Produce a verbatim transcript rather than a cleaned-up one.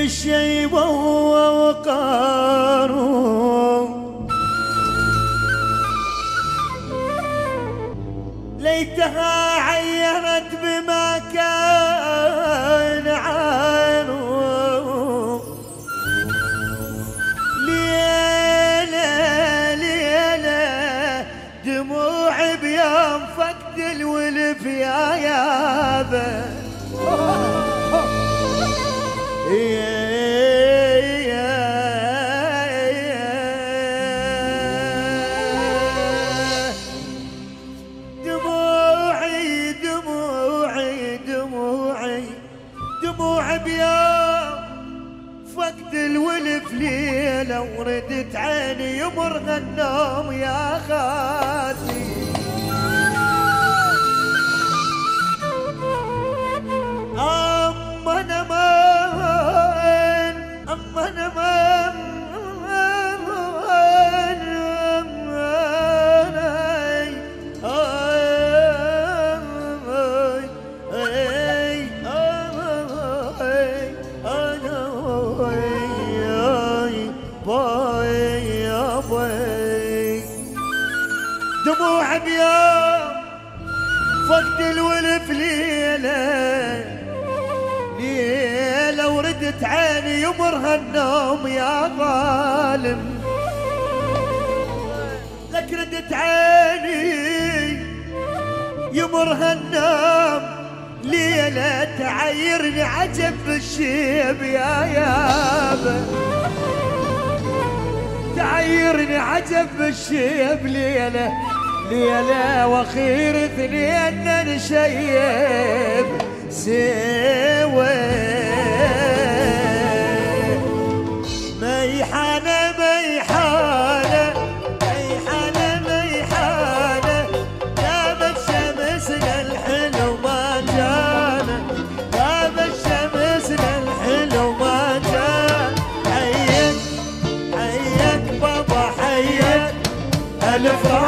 بالشيبة ووقاره ليتها عيرت بما كان عانوا ليلة ليلة دموع بيوم فقد الولف يا يابا دموعي دموعي دموعي دموع بيوم فقد الولف ليلة وردت عيني يمرها النوم يا خالتي أما أنا مان أما أنا مان دموع بيوم فقد الولف ليلة ليلة وردت عيني يمرها النوم يا ظالم لك ردت عيني يمرها النوم ليلة تعيرني عجب بالشيب يا يابا تعيرني عجب بالشيب ليلة ليلة واخير اثنين نشيب سوى ميحانة ميحانة ميحانة ميحانة غابت شمسنا الحلو ما جانا غابت شمسنا الحلو ما جانا حيك حيك بابا حيك ألف